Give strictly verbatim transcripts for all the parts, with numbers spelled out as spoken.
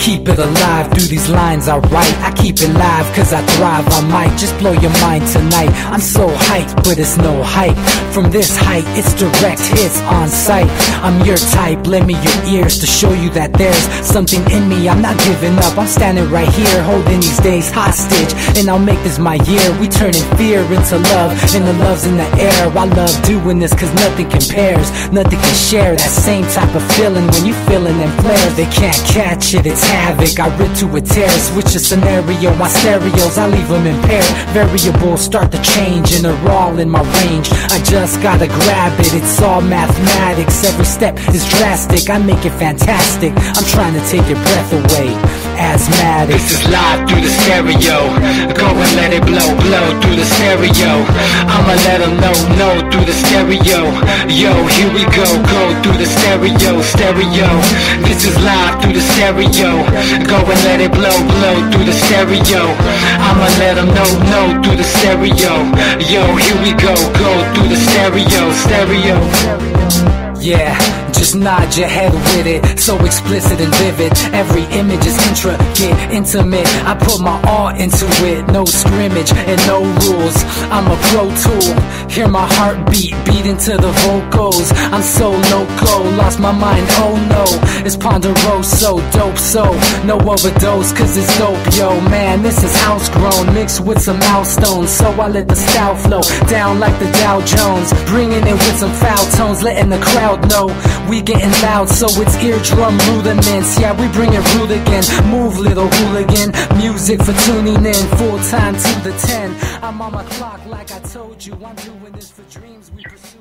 keep it alive through these lines I write. I keep it live cause I thrive. I might just blow your mind tonight. I'm so hyped, but it's no hype. From this height, it's direct hits on sight. I'm your type, lend me your ears to show you that there's something in me. I'm not giving up, I'm standing right here, holding these days hostage. And I'll make this my year. We turning fear into love, and the love's in the air. I love doing this cause nothing compares. Nothing can share that same type of feeling when you feeling them flares. They can't catch it, it's havoc. I rip to a tear, switch a scenario. My stereos, I leave them impaired. Variables start to change and they're all in my range. I just gotta grab it, it's all mathematics. Every step is drastic, I make it fantastic. I'm trying to take your breath away. Asthmatic. This is live through the stereo. Go and let it blow, blow through the stereo. I'ma let them know, know through the stereo. Yo, here we go, go through the stereo, stereo. This is live through the stereo. Go and let it blow, blow through the stereo. I'ma let them know, know through the stereo. Yo, here we go, go through the stereo, stereo. Yeah, just nod your head with it, so explicit and vivid. Every image is intricate, intimate. I put my all into it, no scrimmage and no rules. I'm a pro tool, hear my heartbeat, beat into the vocals. I'm so loco, lost my mind, oh no. It's Ponderoso, dope so, no overdose cause it's dope, yo. Man, this is house grown, mixed with some milestones. So I let the style flow down like the Dow Jones, bringing it with some foul tones, letting the crowd know we getting loud, so it's eardrum rudiments. Yeah, we bring it rude again. Move, little hooligan. Music for tuning in, full time to the ten. I'm on my clock, like I told you. I'm doing this for dreams we pursuing.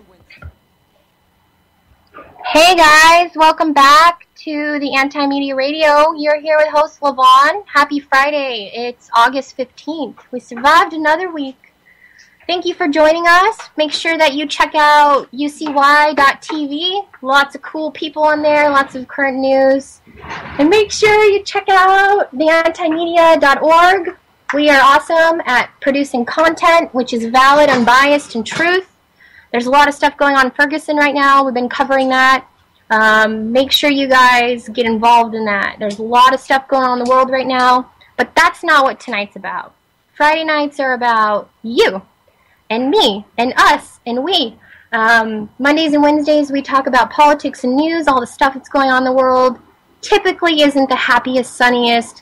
Hey guys, welcome back to the Anti-Media Radio. You're here with host Lavon. Happy Friday. It's August fifteenth. We survived another week. Thank you for joining us. Make sure that you check out U C Y dot T V. Lots of cool people on there, lots of current news. And make sure you check out the anti media dot org. We are awesome at producing content which is valid, unbiased, and truth. There's a lot of stuff going on in Ferguson right now. We've been covering that. Um, make sure you guys get involved in that. There's a lot of stuff going on in the world right now. But that's not what tonight's about. Friday nights are about you. And me, and us, and we. Um, Mondays and Wednesdays, we talk about politics and news, all the stuff that's going on in the world. Typically isn't the happiest, sunniest,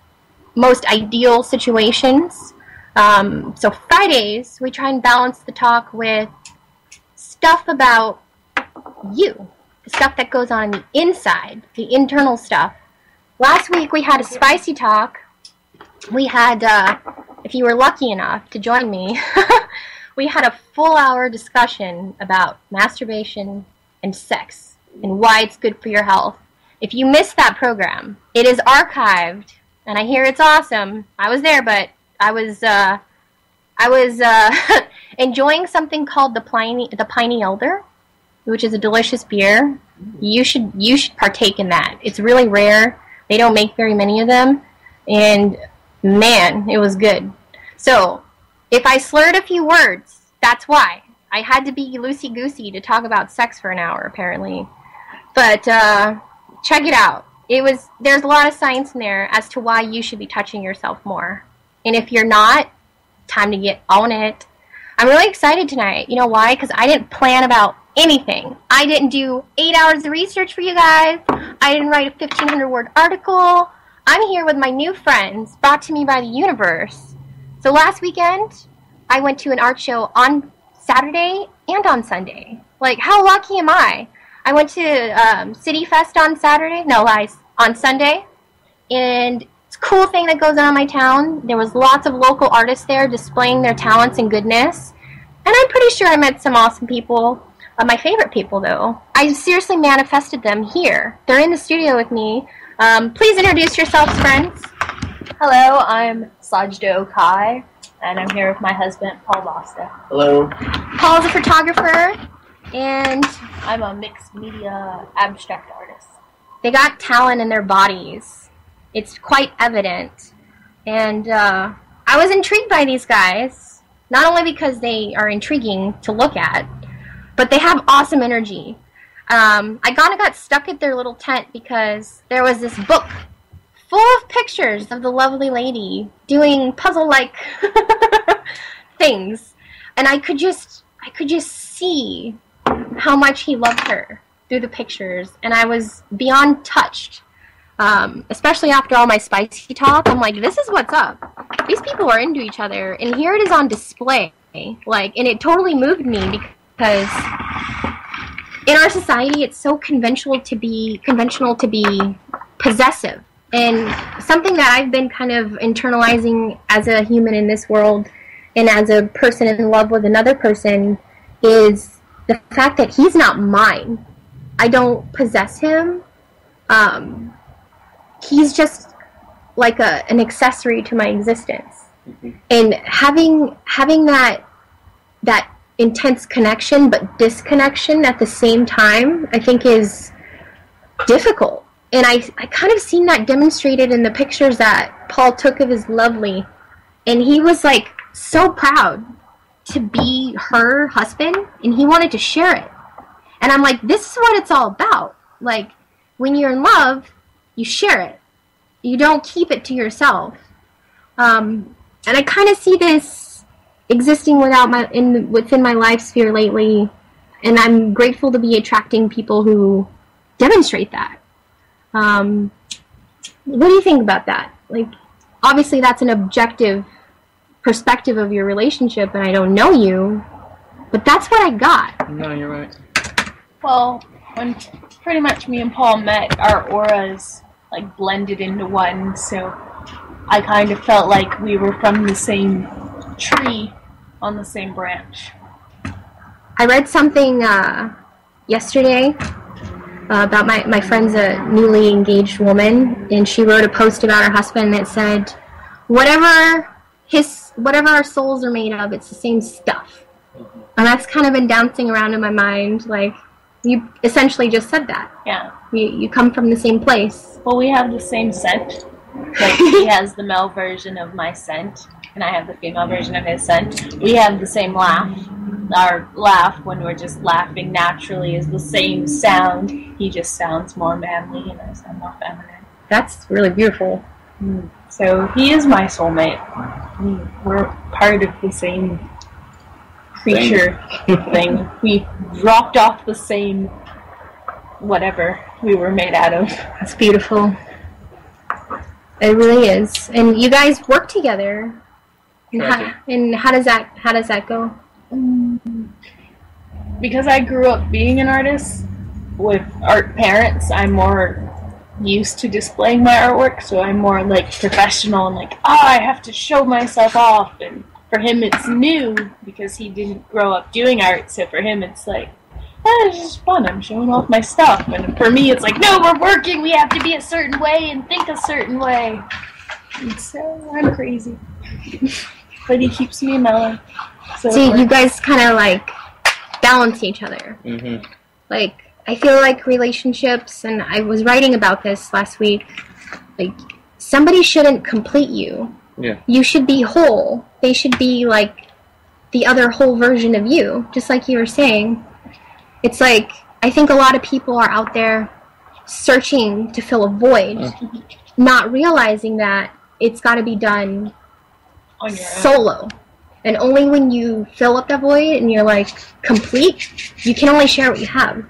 most ideal situations. Um, so Fridays, we try and balance the talk with stuff about you. The stuff that goes on the inside, the internal stuff. Last week, we had a spicy talk. We had, uh, if you were lucky enough to join me, we had a full hour discussion about masturbation and sex and why it's good for your health. If you missed that program, it is archived, and I hear it's awesome. I was there, but I was uh, I was uh, enjoying something called the Pliny the Piney Elder, which is a delicious beer. You should you should partake in that. It's really rare. They don't make very many of them, and man, it was good. So, if I slurred a few words, that's why. I had to be loosey-goosey to talk about sex for an hour, apparently. But, uh, check it out. It was, there's a lot of science in there as to why you should be touching yourself more. And if you're not, time to get on it. I'm really excited tonight. You know why? Because I didn't plan about anything. I didn't do eight hours of research for you guys. I didn't write a fifteen hundred word article. I'm here with my new friends, brought to me by the universe. So last weekend, I went to an art show on Saturday and on Sunday. Like, how lucky am I? I went to um, City Fest on Saturday. No, lies. On Sunday. And it's a cool thing that goes on in my town. There was lots of local artists there displaying their talents and goodness. And I'm pretty sure I met some awesome people. Uh, my favorite people, though. I seriously manifested them here. They're in the studio with me. Um, please introduce yourselves, friends. Hello, I'm Sajdo Kai, and I'm here with my husband, Paul Basta. Hello. Paul's a photographer, and I'm a mixed media abstract artist. They got talent in their bodies. It's quite evident. And uh, I was intrigued by these guys, not only because they are intriguing to look at, but they have awesome energy. Um, I kind of got stuck at their little tent because there was this book full of pictures of the lovely lady doing puzzle-like things. And I could just, I could just see how much he loved her through the pictures. And I was beyond touched. Um, especially after all my spicy talk, I'm like, this is what's up. These people are into each other, and here it is on display. Like, and it totally moved me because in our society, it's so conventional to be conventional to be possessive, and something that I've been kind of internalizing as a human in this world, and as a person in love with another person, is the fact that he's not mine. I don't possess him. Um, he's just like a an accessory to my existence. Mm-hmm. And having having that that intense connection but disconnection at the same time, I think is difficult. And I I kind of seen that demonstrated in the pictures that Paul took of his lovely, and he was like so proud to be her husband, and he wanted to share it. And I'm like, this is what it's all about. Like, when you're in love, you share it. You don't keep it to yourself. Um, and I kind of see this existing without my in within my life sphere lately, and I'm grateful to be attracting people who demonstrate that. Um, what do you think about that? Like, obviously that's an objective perspective of your relationship, and I don't know you, but that's what I got. No, you're right. Well, when pretty much me and Paul met, our auras like blended into one, so I kind of felt like we were from the same tree on the same branch. I read something uh, yesterday uh, about my, my friend's a newly engaged woman, and she wrote a post about her husband that said, whatever his whatever our souls are made of, it's the same stuff. And that's kind of been dancing around in my mind, like, you essentially just said that. Yeah. You, you come from the same place. Well, we have the same scent. Like, he has the male version of my scent, and I have the female version of his scent. We have the same laugh. Our laugh, when we're just laughing naturally, is the same sound. He just sounds more manly, and I sound more feminine. That's really beautiful. Mm. So he is my soulmate. We're part of the same creature thing. We dropped off the same whatever we were made out of. It's beautiful. It really is. And you guys work together. And how, and how does that how does that go? Because I grew up being an artist with art parents, I'm more used to displaying my artwork, so I'm more like professional and like, oh, I have to show myself off. And for him it's new because he didn't grow up doing art, so for him it's like, oh, it's just fun, I'm showing off my stuff. And for me it's like, no, we're working, we have to be a certain way and think a certain way. And so I'm crazy. But he keeps me mellow. So See, you guys kind of like balance each other. Mm-hmm. Like, I feel like relationships, and I was writing about this last week, like, somebody shouldn't complete you. Yeah. You should be whole. They should be like the other whole version of you, just like you were saying. It's like, I think a lot of people are out there searching to fill a void, uh. not realizing that it's got to be done on your solo. Own. And only when you fill up that void and you're like complete, you can only share what you have.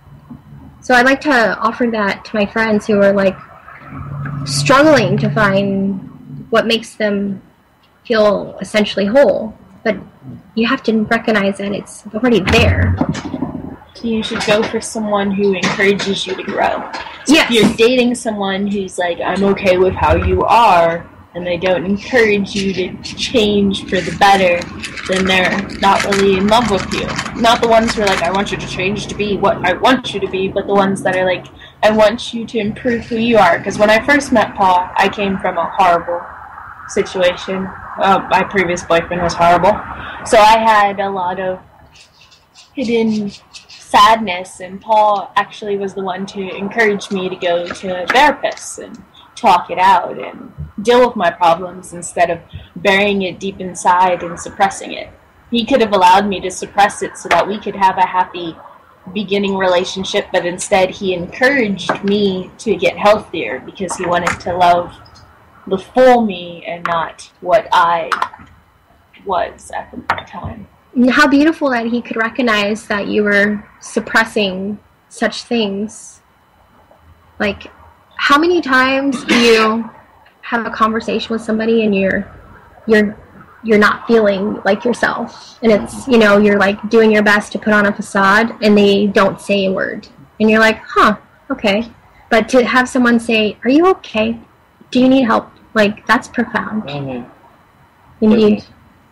So I'd like to offer that to my friends who are like struggling to find what makes them feel essentially whole. But you have to recognize that it's already there. You should go for someone who encourages you to grow. So yes. If you're dating someone who's like, I'm okay with how you are, and they don't encourage you to change for the better, then they're not really in love with you. Not the ones who are like, I want you to change to be what I want you to be, but the ones that are like, I want you to improve who you are. Because when I first met Paul, I came from a horrible situation. Uh, my previous boyfriend was horrible. So I had a lot of hidden sadness, and Paul actually was the one to encourage me to go to therapists and talk it out and deal with my problems instead of burying it deep inside and suppressing it. He could have allowed me to suppress it so that we could have a happy beginning relationship, but instead he encouraged me to get healthier because he wanted to love the full me and not what I was at the time. How beautiful that he could recognize that you were suppressing such things. Like, how many times do you have a conversation with somebody and you're you're you're not feeling like yourself, and it's, you know, you're like doing your best to put on a facade and they don't say a word, and you're like, huh, okay. But to have someone say, are you okay? Do you need help? Like, that's profound. Mm-hmm. Indeed.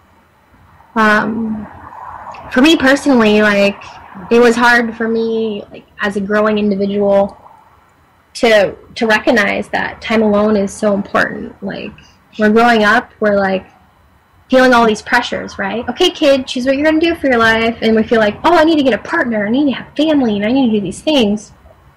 Um, for me personally, like, it was hard for me, like, as a growing individual, to to recognize that time alone is so important. Like, we're growing up, we're like feeling all these pressures, right? Okay, kid, choose what you're gonna do for your life, and we feel like, oh, I need to get a partner, I need to have family, and I need to do these things.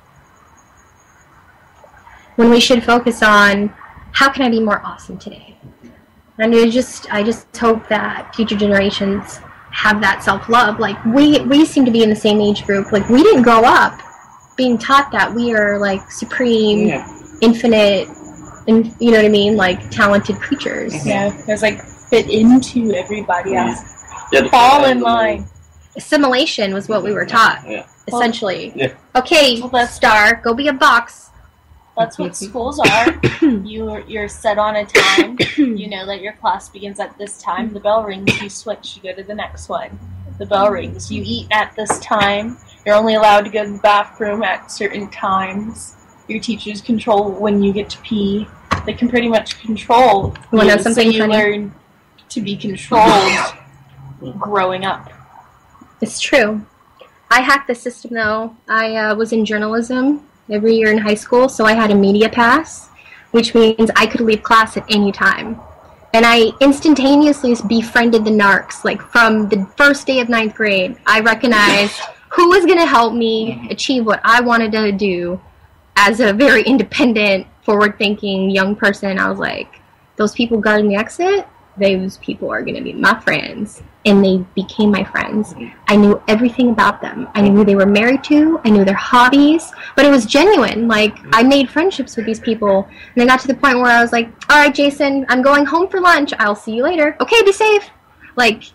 When we should focus on, how can I be more awesome today? And it just, I just hope that future generations have that self-love. Like, we we seem to be in the same age group. Like, we didn't grow up being taught that we are, like, supreme, yeah. infinite, and, you know what I mean, like, talented creatures. Mm-hmm. Yeah, there's, like, fit into everybody else. Yeah, fall in line. Assimilation was what we were taught, yeah. essentially. Yeah. Okay, well, star, go be a box. That's what schools are. You're, you're set on a time. You know that your class begins at this time. The bell rings, you switch, you go to the next one. The bell rings, you eat at this time. You're only allowed to go to the bathroom at certain times. Your teachers control when you get to pee. They can pretty much control you. you know something so you funny? learn to be controlled growing up. It's true. I hacked the system, though. I uh, was in journalism every year in high school, so I had a media pass, which means I could leave class at any time. And I instantaneously befriended the narcs. Like, from the first day of ninth grade, I recognized who was going to help me achieve what I wanted to do as a very independent, forward-thinking young person. I was like, those people guarding the exit, those people are going to be my friends. And they became my friends. I knew everything about them. I knew who they were married to. I knew their hobbies. But it was genuine. Like, I made friendships with these people. And I got to the point where I was like, all right, Jason, I'm going home for lunch. I'll see you later. Okay, be safe. Like,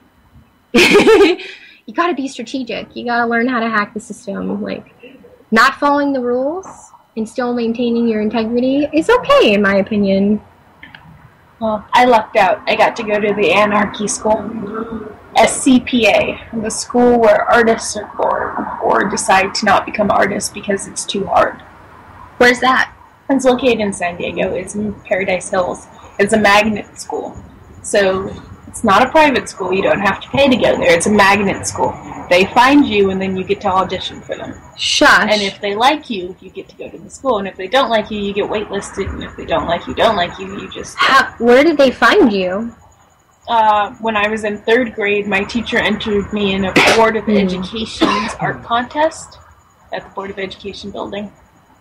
you got to be strategic. You got to learn how to hack the system. Like, not following the rules and still maintaining your integrity is okay, in my opinion. Well, I lucked out. I got to go to the Anarchy School, S C P A, the school where artists are born or decide to not become artists because it's too hard. Where's that? It's located in San Diego. It's in Paradise Hills. It's a magnet school. So it's not a private school. You don't have to pay to go there. It's a magnet school. They find you, and then you get to audition for them. Shush. And if they like you, you get to go to the school. And if they don't like you, you get waitlisted. And if they don't like you, don't like you, you just... How, where did they find you? Uh, when I was in third grade, my teacher entered me in a Board of mm. Education's art contest at the Board of Education building.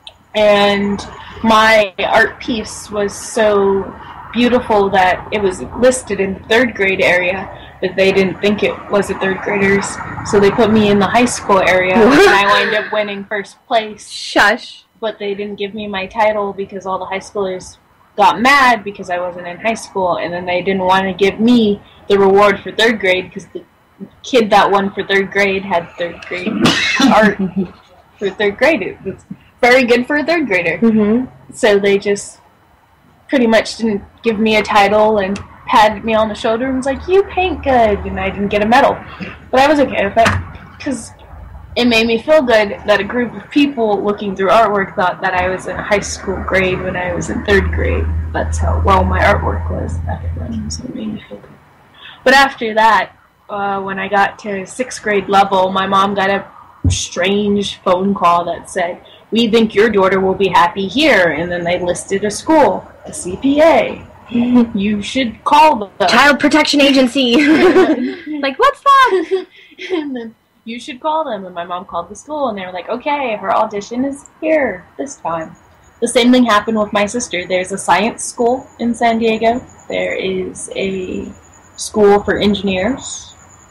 And my art piece was so beautiful that it was listed in the third grade area, but they didn't think it was a third graders, so they put me in the high school area, and I wound up winning first place. Shush. But they didn't give me my title because all the high schoolers got mad because I wasn't in high school, and then they didn't want to give me the reward for third grade because the kid that won for third grade had third grade art for third grade. It was very good for a third grader. Mm-hmm. So they just pretty much didn't give me a title and patted me on the shoulder and was like, you paint good, and I didn't get a medal. But I was okay with it, because it made me feel good that a group of people looking through artwork thought that I was in a high school grade when I was in third grade. That's how well my artwork was back then, so it made me feel good. But after that, uh, when I got to sixth grade level, my mom got a strange phone call that said, we think your daughter will be happy here, and then they listed a school, a C P A. You should call them. Child Protection Agency. Like, what's that? And then you should call them. And my mom called the school, and they were like, okay, her audition is here this time. The same thing happened with my sister. There's a science school in San Diego. There is a school for engineers.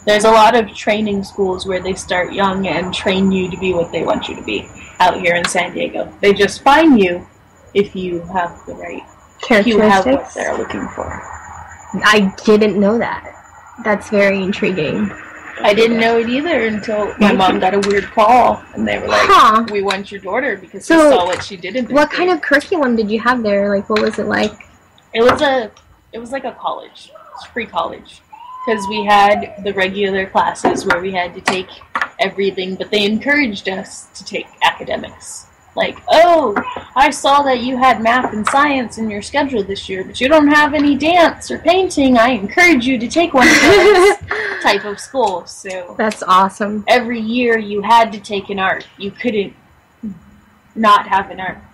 There's a lot of training schools where they start young and train you to be what they want you to be out here in San Diego. They just find you if you have the right, if you have what they're looking for. I didn't know that. That's very intriguing. I didn't know it either until my mom got a weird call, and they were like, huh. we want your daughter because so we saw what she did in what kind of curriculum did you have there? Like, what was it like? It was a, it was like a college. It's free college. Because we had the regular classes where we had to take everything, but they encouraged us to take academics. Like, oh, I saw that you had math and science in your schedule this year, but you don't have any dance or painting. I encourage you to take one of those type of schools. So that's awesome. Every year you had to take an art. You couldn't not have an art.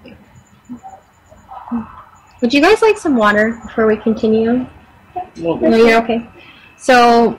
Would you guys like some water before we continue? No, no you're okay. So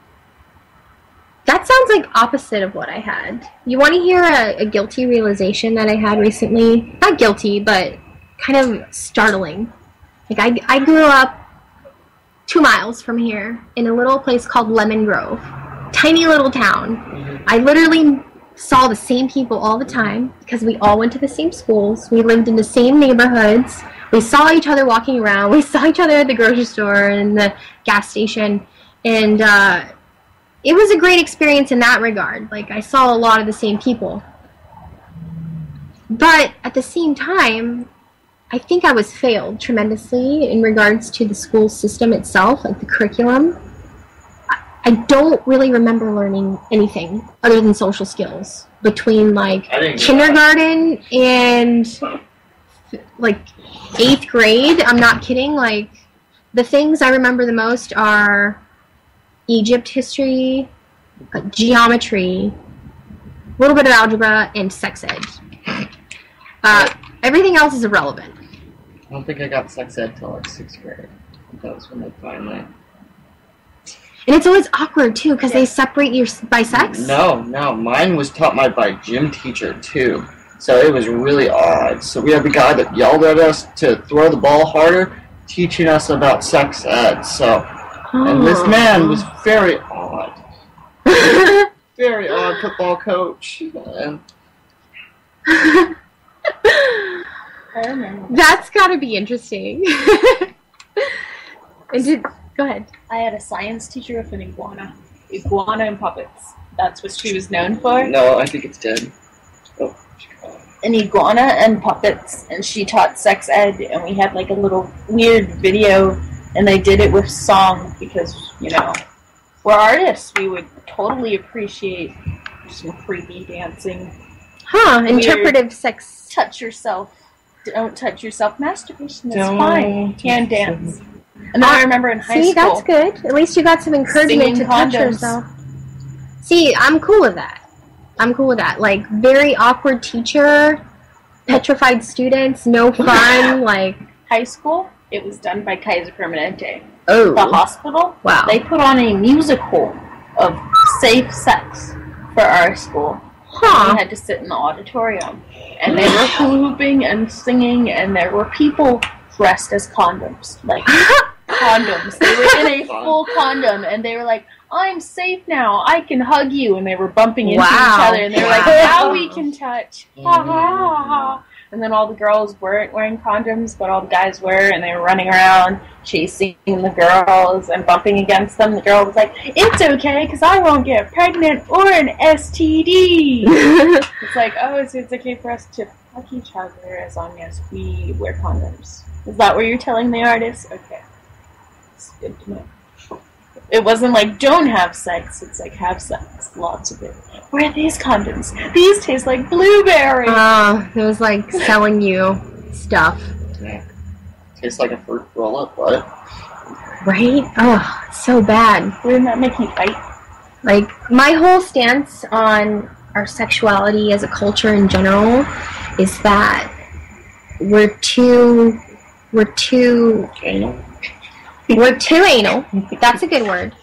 that sounds like opposite of what I had. You want to hear a, a guilty realization that I had recently? Not guilty, but kind of startling. Like, I, I grew up two miles from here in a little place called Lemon Grove. Tiny little town. I literally saw the same people all the time because we all went to the same schools. We lived in the same neighborhoods. We saw each other walking around. We saw each other at the grocery store and the gas station. And, uh... it was a great experience in that regard. Like, I saw a lot of the same people. But at the same time, I think I was failed tremendously in regards to the school system itself, like the curriculum. I don't really remember learning anything other than social skills between, like, kindergarten and, like, eighth grade. I'm not kidding. Like, the things I remember the most are Egypt history, uh, geometry, a little bit of algebra, and sex ed. Uh, everything else is irrelevant. I don't think I got sex ed till like sixth grade. That was when they finally. And it's always awkward too, because they separate you by sex. No, no, mine was taught my by gym teacher too, so it was really odd. So we had the guy that yelled at us to throw the ball harder, teaching us about sex ed. So. And this man was very odd. Very odd football coach. And I remember. That's gotta be interesting. And did, go ahead. I had a science teacher with an iguana. Iguana and puppets. That's what she was known for. No, I think it's dead. Oh. An iguana and puppets. And she taught sex ed, and we had like a little weird video. And they did it with song because, you know, we're artists. We would totally appreciate some creepy dancing. Huh, interpretive sex. Touch yourself. Don't touch yourself. Masturbation is fine. Can dance. And then uh, I remember in high see, school. See, that's good. At least you got some encouragement to touch yourself. See, I'm cool with that. I'm cool with that. Like, very awkward teacher, petrified students, no fun, like... High school? It was done by Kaiser Permanente. Oh. The hospital. Wow. They put on a musical of safe sex for our school. Huh. We had to sit in the auditorium. And they were hula-hooping and singing, and there were people dressed as condoms. Like, condoms. They were in a full condom, and they were like, I'm safe now. I can hug you. And they were bumping into wow. each other, and they were like, now we can touch. Ha, ha, ha, ha. And then all the girls weren't wearing condoms, but all the guys were, and they were running around chasing the girls and bumping against them. The girl was like, it's okay, because I won't get pregnant or an S T D. It's like, oh, so it's okay for us to fuck each other as long as we wear condoms. Is that what you're telling the artist? Okay. It's good to know. It wasn't like, don't have sex. It's like, have sex. Lots of it. Wear these condoms. These taste like blueberry. Oh, it was like selling you stuff. Yeah. Tastes like a fruit roll-up, what? Right? Oh, it's so bad. Wouldn't that make you fight? Like, my whole stance on our sexuality as a culture in general is that we're too... We're too... Anal? We're too anal. That's a good word.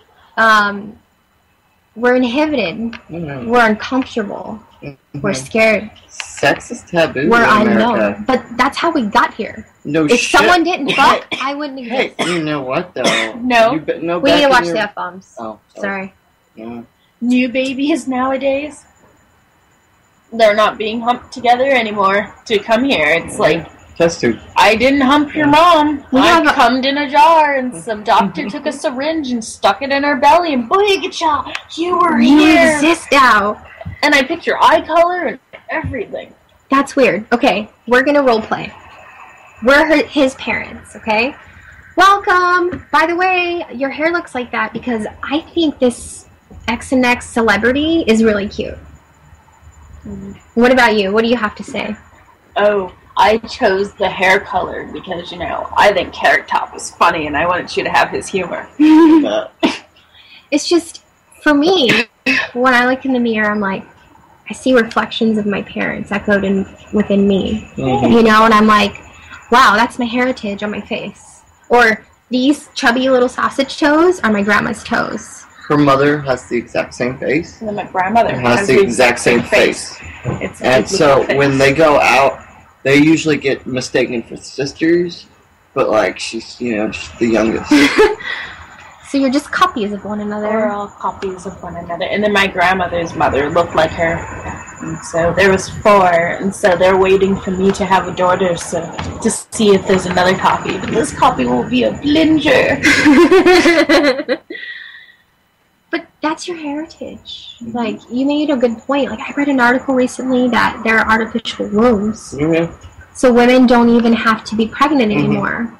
Um, we're inhibited. Mm-hmm. We're uncomfortable. Mm-hmm. We're scared. Sex is taboo We're in unknown. America. But that's how we got here. No if shit. someone didn't fuck, I wouldn't Hey, exist. you know what, though? No. You be, no We need to watch your... the F-bombs. Oh, sorry. Yeah. New babies nowadays, they're not being humped together anymore to come here. It's like, Test tube. I didn't hump your mom. We I have a- cummed in a jar, and some doctor took a syringe and stuck it in her belly, and boy-ga-cha, you were You here. exist now. And I picked your eye color and everything. That's weird. Okay, we're gonna role play. We're her, his parents, okay? Welcome! By the way, your hair looks like that because I think this X and X celebrity is really cute. What about you? What do you have to say? Oh, I chose the hair color because, you know, I think Carrot Top is funny and I wanted you to have his humor. But It's just, for me, when I look in the mirror, I'm like, I see reflections of my parents echoed in within me, Mhm. you know, and I'm like, wow, that's my heritage on my face. Or these chubby little sausage toes are my grandma's toes. her mother has the exact same face. And then my grandmother And has the exact same face. It's a And duplicate so face. when they go out, they usually get mistaken for sisters. But like she's, you know, just the youngest. So you're just copies of one We're another. all copies of one another. And then my grandmother's mother looked like her. And so there was four, and so they're waiting for me to have a daughter so to see if there's another copy. But this copy will be a blinger. But that's your heritage. Like, you made a good point. Like, I read an article recently that there are artificial wombs. Mhm. So women don't even have to be pregnant Mhm. anymore.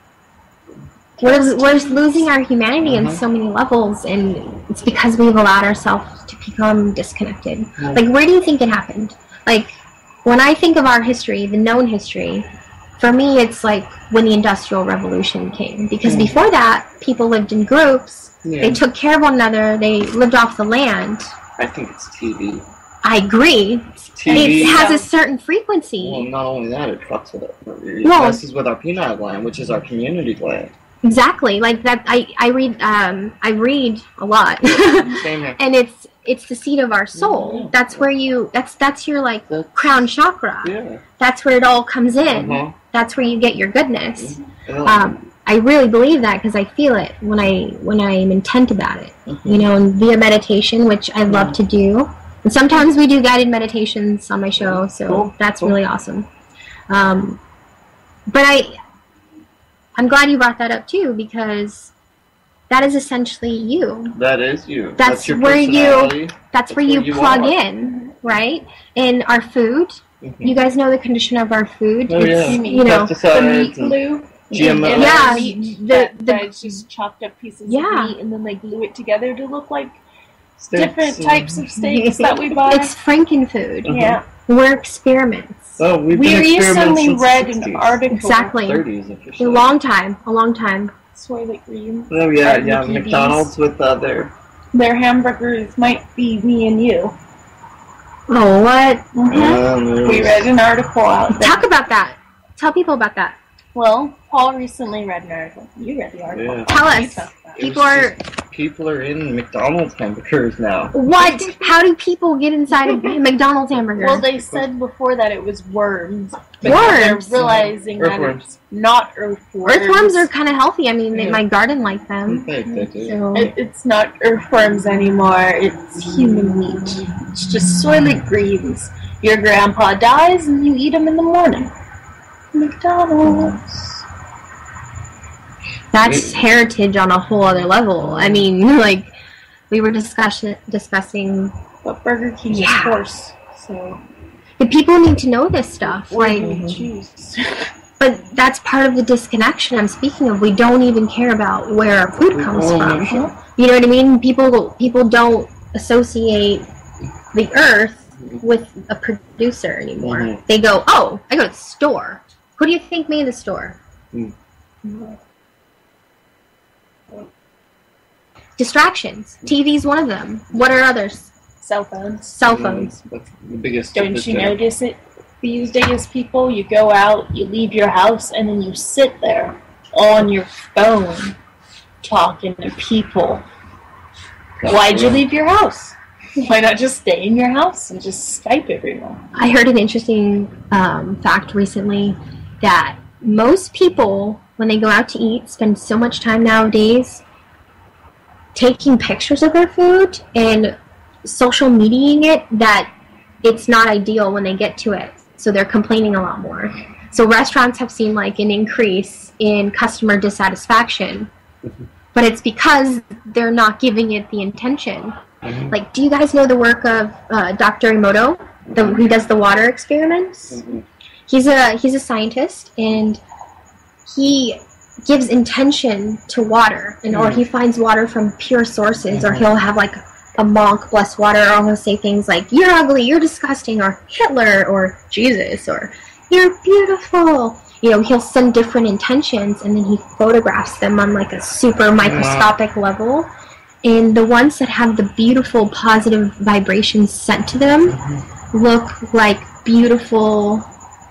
We're, we're losing our humanity in Mhm. so many levels, and it's because we've allowed ourselves to become disconnected. Mhm. Like, where do you think it happened? Like, when I think of our history, the known history, for me, it's like when the Industrial Revolution came. Because Mhm. before that, people lived in groups. Yeah. They took care of one another. They lived off the land. I think it's T V. I agree. T V. It has Yeah. a certain frequency. Well, not only that, it fucks with it. It Well- messes with our penile gland, which is our community gland. Exactly. Like that. I, I read. Um. I read a lot, Same here. and it's it's the seat of our soul. Yeah. That's where you. That's that's your like That's- crown chakra. Yeah. That's where it all comes in. Uh-huh. That's where you get your goodness. Yeah. Um. I really believe that because I feel it when I when I'm intent about it. Mhm. You know, and via meditation, which I love to do. And sometimes we do guided meditations on my show, so Cool. that's Cool. really awesome. Um, but I, I'm glad you brought that up too, because that is essentially you. That is you. That's your where you- personality. That's, where you where you plug are. in, right? In our food. Mhm. You guys know the condition of our food. Oh, It's, yeah. you know, The Pesticides meat and glue. G M O. And Yeah, the meat the- that, the- that's just chopped up pieces Yeah. of meat, and then they glue it together to look like steaks different and- types of steaks that we buy. it's frankenfood. Mhm. Yeah. We're experiments. Oh, we've We been experimenting recently since read the an sixties. article. Exactly. thirties A officially. long time. A long time. Soylent Green. Oh yeah, at yeah. Mickey D's. McDonald's with uh, their Their hamburgers might be me and you. Oh, what? um, We read an article out there. Talk about that. Tell people about that. Well, Paul recently read an article. You read the article. Yeah. Tell You us. talk about it. People are. people are in McDonald's hamburgers now. What? How do people get inside a McDonald's hamburger? Well, they said before that it was worms. But now Worms? they're realizing that Earthworms. it's not earthworms. Earthworms are kind of healthy. I mean, Yeah. my garden like them. They, they do. So It, it's not earthworms anymore. It's human meat. It's just Soylent Greens. Your grandpa dies and you eat them in the morning. McDonald's. that's heritage on a whole other level. I mean, like we were discussion discussing. But Burger King Yeah. is horse. So The people need to know this stuff. where Like, do we choose? but that's part of the disconnection I'm speaking of. We don't even care about where our food comes Oh, from. sure. You know what I mean? People people don't associate the earth with a producer anymore. Mhm. They go, oh, I go to the store. Who do you think made the store? Mm. Distractions. T V's one of them. What are others? Cell phones. Cell phones. That's the biggest. Don't biggest you thing. notice it these days, people? You go out, you leave your house, and then you sit there on your phone talking to people. Why'd you leave your house? Why not just stay in your house and just Skype everyone? I heard an interesting um, fact recently that most people, when they go out to eat, spend so much time nowadays taking pictures of their food and social mediaing it that it's not ideal when they get to it. So they're complaining a lot more. So restaurants have seen like an increase in customer dissatisfaction, but it's because they're not giving it the intention. Mm-hmm. Like, do you guys know the work of uh, Doctor Emoto, the, who does the water experiments? Mm-hmm. He's a he's a scientist, and he gives intention to water, and or he finds water from pure sources, or he'll have like a monk bless water, or he'll say things like, "You're ugly, you're disgusting," or Hitler, or Jesus, or "You're beautiful." You know, he'll send different intentions, and then he photographs them on like a super microscopic wow. level. And the ones that have the beautiful positive vibrations sent to them mm-hmm. look like beautiful,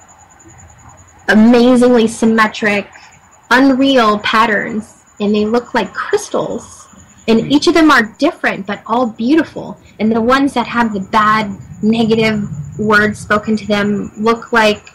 amazingly symmetric, unreal patterns, and they look like crystals. And each of them are different, but all beautiful. And the ones that have the bad, negative words spoken to them look like,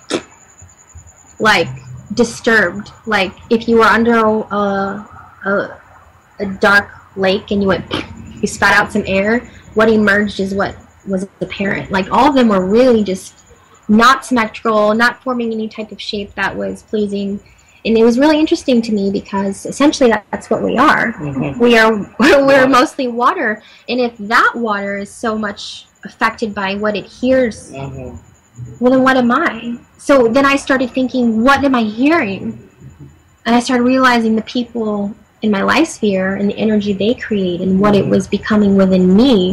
like disturbed. Like if you were under a, a, a dark lake and you went, you spat out some air, what emerged is what was apparent. Like all of them were really just not symmetrical, not forming any type of shape that was pleasing. And it was really interesting to me because essentially that's what we are. Mm-hmm. We are we're water. Mostly water, and if that water is so much affected by what it hears, mm-hmm. well then what am I? So then I started thinking, what am I hearing? And I started realizing the people in my life sphere and the energy they create and what it was becoming within me.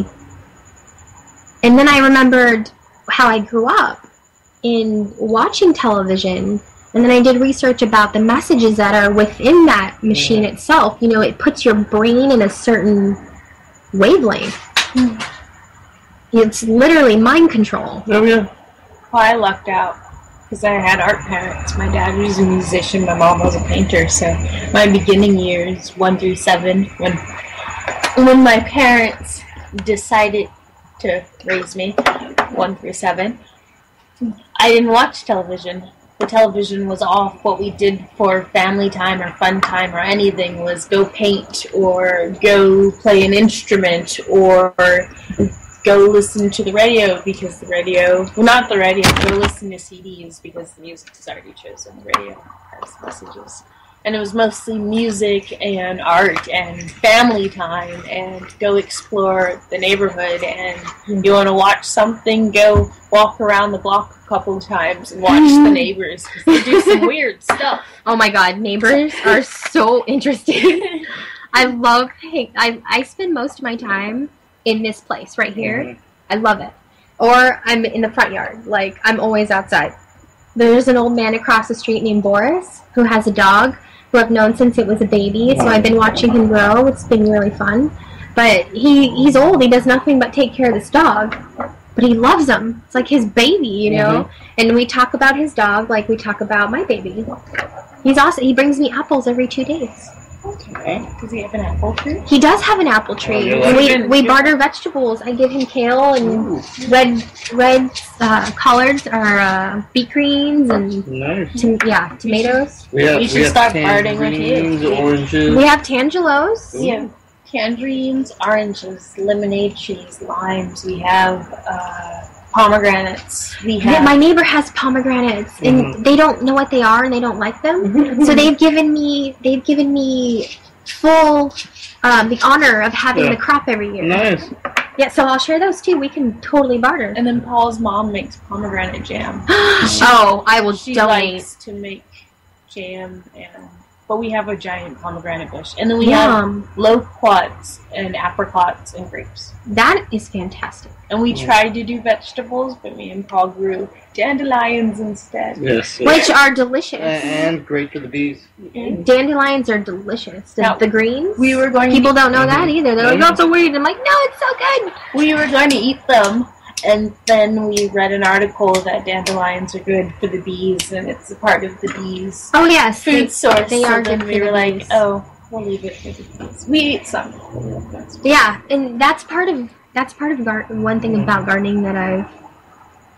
And then I remembered how I grew up in watching television. And then I did research about the messages that are within that machine yeah. itself. You know, it puts your brain in a certain wavelength. Mm. It's literally mind control. Oh, yeah. Well, I lucked out because I had art parents. My dad was a musician. My mom was a painter. So my beginning years, one through seven, when when my parents decided to raise me, one through seven, I didn't watch television. The television was off. What we did for family time or fun time or anything was go paint or go play an instrument or go listen to the radio because the radio, well not the radio, go listen to C Ds because the music is already chosen. The radio has messages. And it was mostly music and art and family time and go explore the neighborhood, and you want to watch something, go walk around the block a couple of times and watch the neighbors because they do some weird stuff. Oh my god, neighbors are so interesting. I love, I, I spend most of my time in this place right here. Mm-hmm. I love it. Or I'm in the front yard, like I'm always outside. There's an old man across the street named Boris who has a dog who I've known since it was a baby, so I've been watching him grow. It's been really fun. But he he's old. He does nothing but take care of this dog. But he loves him. It's like his baby, you know? Mm-hmm. And we talk about his dog like we talk about my baby. He's awesome. He brings me apples every two days. Okay. Does he have an apple tree? He does have an apple tree. Oh, and we we barter vegetables. I give him kale and Ooh. red red uh, collards or uh, beet greens and nice. to, yeah tomatoes. We, have, we should we start bartering with you. Oranges. We have tangelos. Ooh. Yeah, tangerines, oranges, lemonade trees, limes. We have uh, pomegranates. We have. Yeah, my neighbor has pomegranates, and mm-hmm. they don't know what they are, and they don't like them. So they've given me they've given me full um, the honor of having yeah. the crop every year. Nice. Yeah, so I'll share those too. We can totally barter. And then Paul's mom makes pomegranate jam. Oh, I will she donate. Likes to make jam, and but we have a giant pomegranate bush, and then we Yum. have loquats and apricots and grapes. That is fantastic. And we tried to do vegetables, but me and Paul grew dandelions instead. Yes. Which are delicious. And great for the bees. Mm-hmm. Dandelions are delicious. The, now, the greens. We were going People to don't know mm-hmm. that either. They're like, that's a weed. I'm like, no, it's so good. We were going to eat them, and then we read an article that dandelions are good for the bees, and it's a part of the bees. Oh, yes. Food they, source. They so are then good we for were the like, bees. oh, we'll leave it for the bees. We eat some. Yeah, and that's part of that's part of gar- one thing about gardening that I've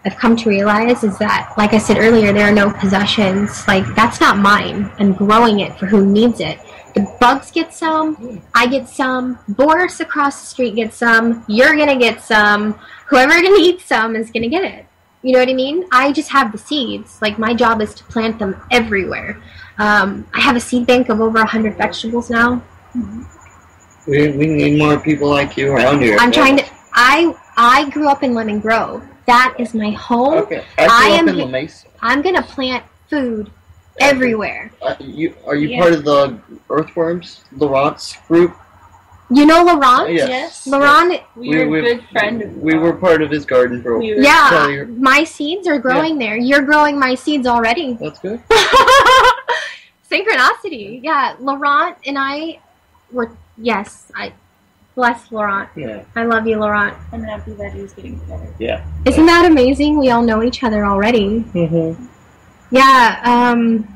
I've come to realize is that, like I said earlier, there are no possessions. Like, that's not mine. I'm growing it for who needs it. The bugs get some, I get some, Boris across the street gets some, you're going to get some, whoever needs some is going to get it. You know what I mean? I just have the seeds. Like, my job is to plant them everywhere. Um, I have a seed bank of over one hundred vegetables now. We, we need more people like you around here. I'm trying to... I I grew up in Lemon Grove. That is my home. Okay. I grew I up am, in La Mesa. I'm going to plant food everywhere. Uh, you, are you Yeah. part of the Earthworms, Laurent's group? You know Laurent? Yes. Yes. Laurent, We were We- a we- good friend of We were part of his garden for a We were- yeah, Tell your- my seeds are growing there. You're growing my seeds already. That's good. Synchronicity. Yeah, Laurent and I were, yes, I bless Laurent. Yeah. I love you, Laurent. I'm happy that he's getting better. Yeah. Isn't that amazing? We all know each other already. Mm-hmm. Yeah, um...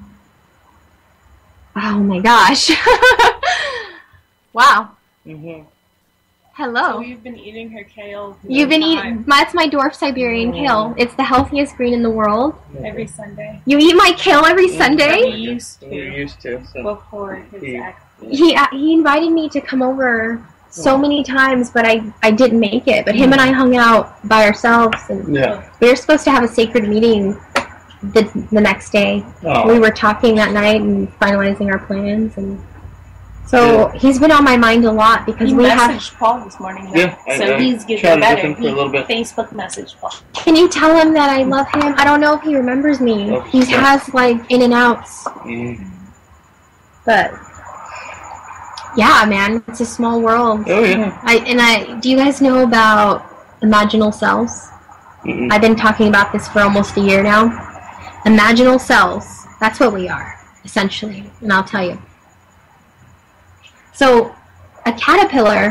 oh my gosh. Wow. Mm-hmm. Hello. So we've been eating her kale. the You've been whole eating, time, that's my dwarf Siberian kale. It's the healthiest green in the world. every Sunday. You eat my kale every We Sunday? used We to used to. So. before his Yeah. accident. He uh, he invited me to come over so many times, but I, I didn't make it. But him and I hung out by ourselves, and Yeah. we were supposed to have a sacred meeting the, the next day. Oh. We were talking that night and finalizing our plans, and so he's been on my mind a lot because He we messaged have... Paul this morning. Yeah, I- so I he's getting chatted with better. him for a little bit. He Facebook messaged Paul. Can you tell him that I love him? I don't know if he remembers me. Oh, He sure. has, like, in and outs. Mm. But, yeah, man, it's a small world. Oh, yeah. I and I do you guys know about imaginal cells? Mm-mm. I've been talking about this for almost a year now. Imaginal cells, that's what we are, essentially, and I'll tell you. So, a caterpillar,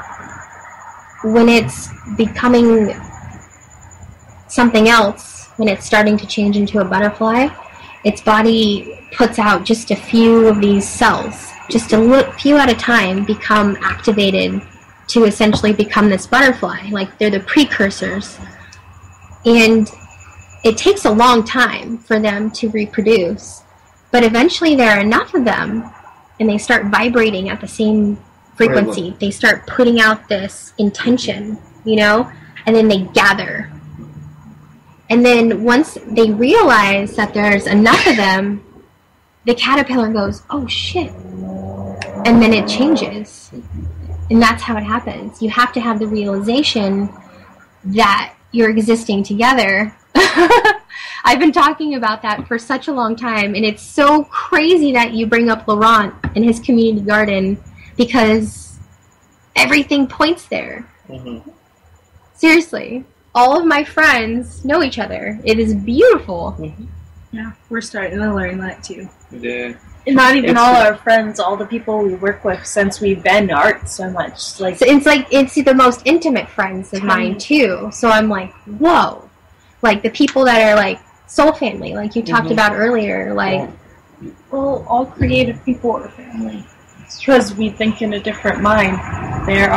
when it's becoming something else, when it's starting to change into a butterfly, its body puts out just a few of these cells, just a li- few at a time, become activated to essentially become this butterfly. Like, they're the precursors. And it takes a long time for them to reproduce. But eventually there are enough of them, and they start vibrating at the same frequency. They start putting out this intention, you know, and then they gather. And then once they realize that there's enough of them, the caterpillar goes, oh shit. And then it changes. And that's how it happens. You have to have the realization that you're existing together. I've been talking about that for such a long time, and it's so crazy that you bring up Laurent and his community garden, because everything points there. Mm-hmm. Seriously. All of my friends know each other. It is beautiful. Yeah, we're starting to learn that too. Yeah. And not even It's- all our friends, all the people we work with since we've been art so much. Like, So it's like, it's the most intimate friends of mine too. So I'm like, whoa. Like the people that are like soul family, like you talked Mhm. about earlier, like, well, all creative people are family. Because we think in a different mind. There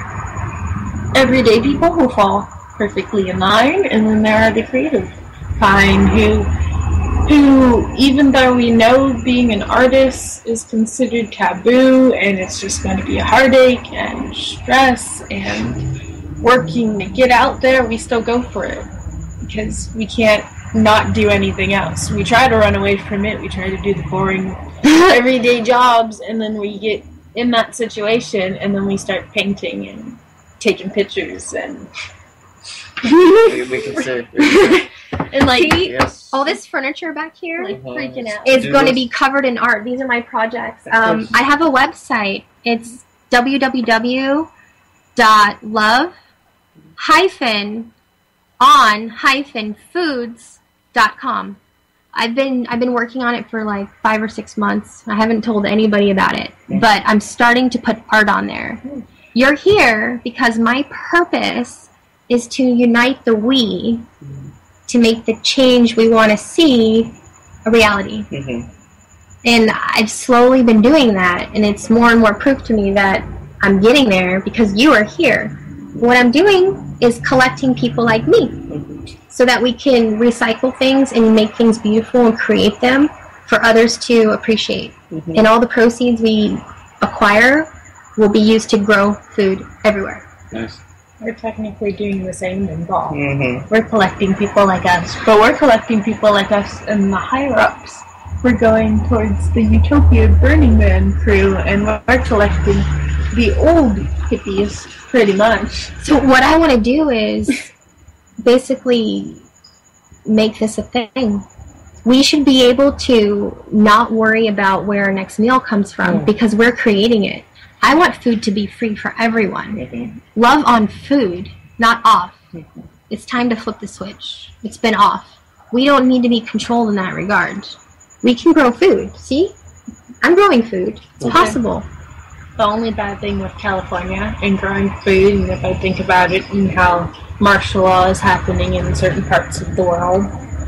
are everyday people who fall perfectly in line, and then there are the creative kind who, who, even though we know being an artist is considered taboo, and it's just going to be a heartache and stress and working to get out there, we still go for it. Because we can't not do anything else. We try to run away from it. We try to do the boring everyday jobs, and then we get in that situation, and then we start painting and taking pictures and We, we can say. and like see, Yes. all this furniture back here like Uh-huh. freaking out. is Do going to this. be covered in art. These are my projects. Um, course. I have a website. It's w w w dot love dash on dash foods dot com. I've been I've been working on it for like five or six months. I haven't told anybody about it, but I'm starting to put art on there. You're here because my purpose is to unite the we to make the change we want to see a reality. Mm-hmm. And I've slowly been doing that, and it's more and more proof to me that I'm getting there because you are here. What I'm doing is collecting people like me. so that we can recycle things and make things beautiful and create them for others to appreciate. Mm-hmm. And all the proceeds we acquire will be used to grow food everywhere. Nice. We're technically doing the same in golf. Mm-hmm. We're collecting people like us, but we're collecting people like us in the higher-ups. We're going towards the Utopia Burning Man crew, and we're collecting the old hippies, pretty much. So what I want to do is basically make this a thing. We should be able to not worry about where our next meal comes from mm. because we're creating it. I want food to be free for everyone. Mm-hmm. Love on food, not off. Mm-hmm. It's time to flip the switch. It's been off. We don't need to be controlled in that regard. We can grow food. See? I'm growing food. It's okay. Possible. The only bad thing with California and growing food, and if I think about it and how martial law is happening in certain parts of the world,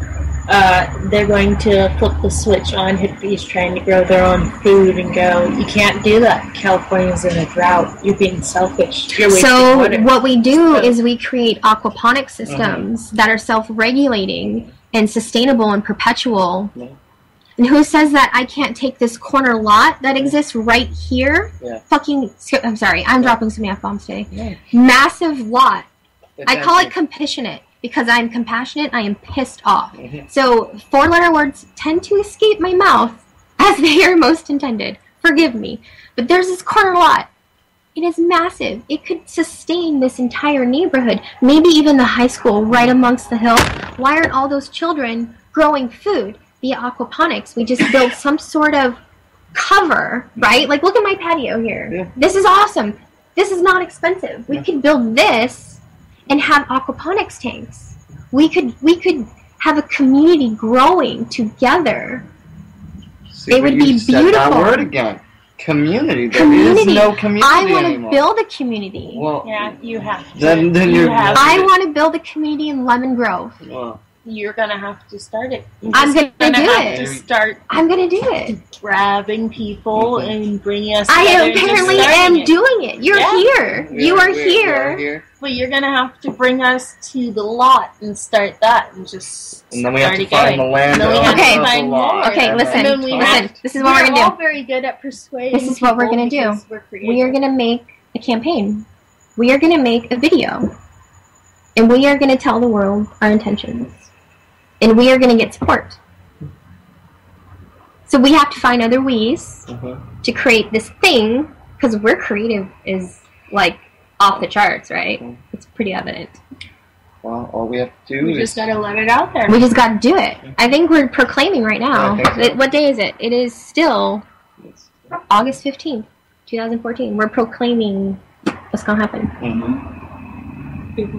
uh, they're going to flip the switch on hippies trying to grow their own food and go, you can't do that. California's in a drought. You're being selfish. You're wasting so water. What we do so, is we create aquaponic systems mm-hmm. that are self-regulating and sustainable and perpetual. Yeah. And who says that I can't take this corner lot that exists right here? Yeah. Fucking, I'm sorry, I'm yeah. dropping some F-bombs today. Yeah. Massive lot. It's I call it compassionate because I'm compassionate, I am pissed off. Mm-hmm. So four-letter words tend to escape my mouth as they are most intended. Forgive me. But there's this corner lot. It is massive. It could sustain this entire neighborhood, maybe even the high school right amongst the hill. Why aren't all those children growing food? Via aquaponics, we just build some sort of cover, right? Like, look at my patio here. Yeah. This is awesome. This is not expensive. We yeah. could build this and have aquaponics tanks. We could we could have a community growing together. See, it would be beautiful. Said that word again. Community. There community. is no community I want anymore. to build a community. Well, yeah, you have to. Then, then you you're. have I want to build a community in Lemon Grove. Well. You're gonna have to start it. You're I'm gonna, gonna do have it. To start I'm gonna do it. Grabbing people mm-hmm. and bringing us. I apparently am it. doing it. You're yeah. here. We're, you are we're, here. we're here. But you're gonna have to bring us to the lot and start that and just. And then we start have to again. find the land. And then we have okay. to find more. Okay, listen. And then we listen. have, this is what we're, we're We're gonna all do. very good at persuading. This is what we're gonna do. We are gonna make a campaign. We are gonna make a video, and we are gonna tell the world our intentions. And we are going to get support. So we have to find other ways mm-hmm. to create this thing, because we're creative is, like, off the charts, right? Mm-hmm. It's pretty evident. Well, all we have to do we is... We just got to let it out there. We just got to do it. I think we're proclaiming right now. Yeah, I think so. What day is it? It is still August fifteenth, twenty fourteen. We're proclaiming what's going to happen. Mm-hmm. People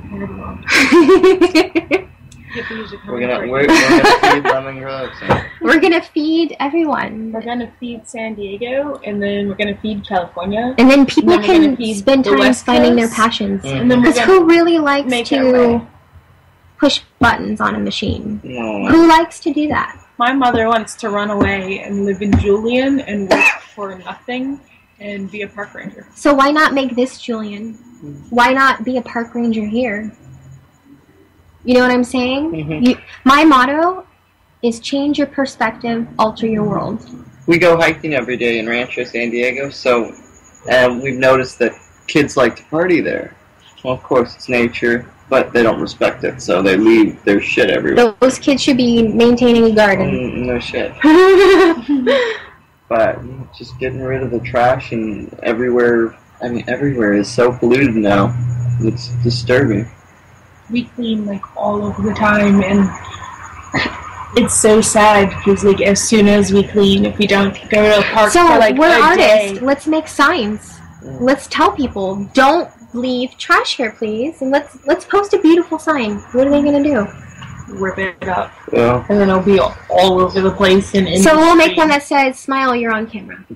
care We're gonna we're, we're gonna feed Lemon Grove. So. We're gonna feed everyone. We're gonna feed San Diego, and then we're gonna feed California, and then people and then can spend time finding their passions. Mm-hmm. Because who really likes to push buttons on a machine? No. Who likes to do that? My mother wants to run away and live in Julian and work for nothing and be a park ranger. So why not make this Julian? Why not be a park ranger here? You know what I'm saying? Mm-hmm. You, my motto is change your perspective, alter your world. We go hiking every day in Rancho San Diego, so uh, we've noticed that kids like to party there. Well, of course, it's nature, but they don't respect it, so they leave their shit everywhere. Those kids should be maintaining a garden. Mm, no shit. But just getting rid of the trash and everywhere, I mean, everywhere is so polluted now. It's disturbing. We clean like all over the time, and it's so sad because like as soon as we clean, if we don't go to a park so for like we're a artists. day, let's make signs. Yeah. Let's tell people don't leave trash here, please, and let's let's post a beautiful sign. What are they gonna do? Rip it up, yeah. And then it'll be all, all over the place. And in so the we'll street. make one that says "Smile, you're on camera."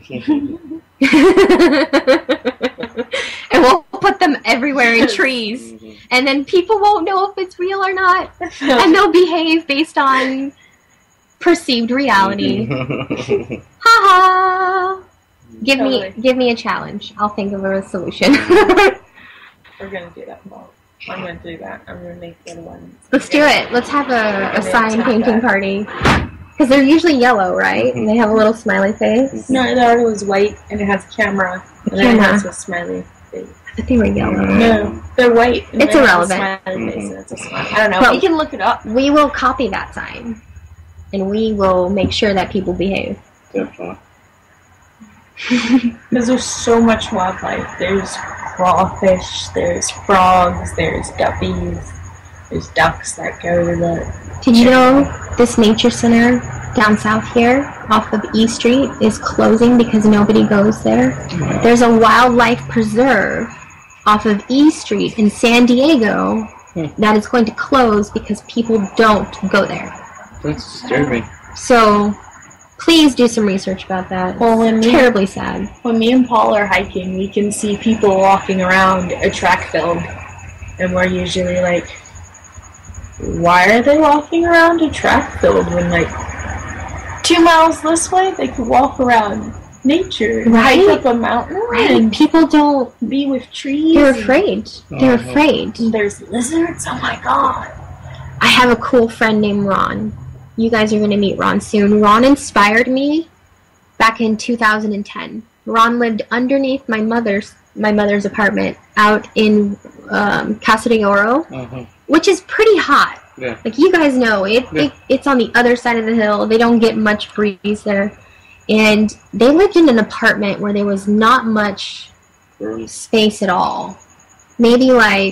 And we'll put them everywhere in trees. Mm-hmm. And then people won't know if it's real or not. And they'll behave based on perceived reality. Ha ha! Give totally. me give me a challenge. I'll think of a solution. We're gonna do that tomorrow. I'm gonna do that. I'm gonna make little ones. Let's do it. Let's have a, a sign painting party. Because they're usually yellow, right? And they have a little smiley face. No, the other was white, and it has a camera. A and then it camera. has a smiley face. I thought they were yellow. No, they're white. And It's they have a irrelevant. Smiley face, and it's a smile. I don't know. But- we can look it up. We will copy that sign. And we will make sure that people behave. Definitely. Because there's so much wildlife. There's crawfish, there's frogs, there's guppies, there's ducks that go to the... Did you know this nature center down south here off of E Street is closing because nobody goes there? There's a wildlife preserve off of E Street in San Diego that is going to close because people don't go there. That's disturbing. So please do some research about that. Well, when It's we- terribly sad. When me and Paul are hiking, we can see people walking around a track field. And we're usually like, why are they walking around a track field when, like, two miles this way, they could walk around nature and Right? hike up a mountain Right? and People don't. be with trees. They're and- afraid. They're Mhm. afraid. and there's lizards. Oh my god. I have a cool friend named Ron. You guys are going to meet Ron soon. Ron inspired me back in two thousand ten. Ron lived underneath my mother's my mother's apartment out in um, Casa de Oro, Mm-hmm. which is pretty hot. Yeah. Like you guys know, it, Yeah. it it's on the other side of the hill. They don't get much breeze there. And they lived in an apartment where there was not much space at all. Maybe like,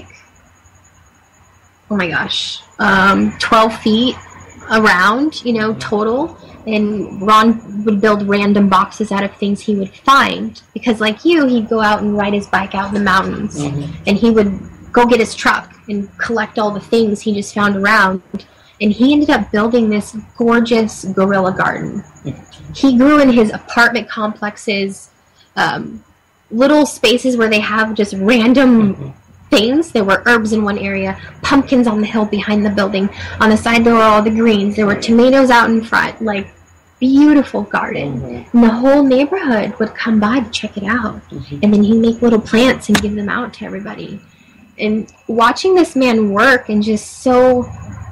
oh my gosh, um, twelve feet around, you know, total. And Ron would build random boxes out of things he would find. Because like you, he'd go out and ride his bike out in the mountains. Mhm. And he would go get his truck and collect all the things he just found around. And he ended up building this gorgeous gorilla garden. He grew in his apartment complexes, um, little spaces where they have just random things. There were herbs in one area, pumpkins on the hill behind the building. On the side there were all the greens. There were tomatoes out in front. Like, beautiful garden. Mhm. And the whole neighborhood would come by to check it out. Mhm. And then he'd make little plants and give them out to everybody. And watching this man work and just so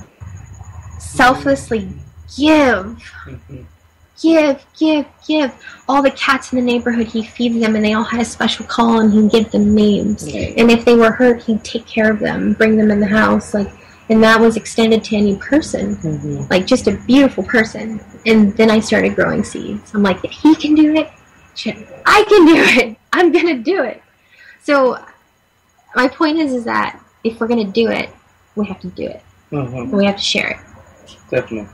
selflessly give, Mhm. give, give, give. All the cats in the neighborhood, he feeds them, and they all had a special call, and he'd give them names. Yeah. And if they were hurt, he'd take care of them, bring them in the house, like, and that was extended to any person, Mhm. like just a beautiful person. And then I started growing seeds. I'm like, if he can do it, shit, I can do it. I'm gonna do it. So my point is, is that if we're gonna do it, we have to do it, Mhm. and we have to share it. Definitely.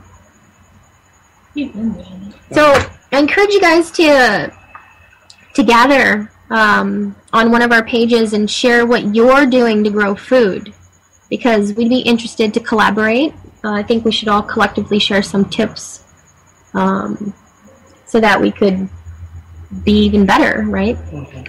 So I encourage you guys to to gather um, on one of our pages and share what you're doing to grow food, because we'd be interested to collaborate. Uh, I think we should all collectively share some tips um, so that we could be even better, right? Mhm.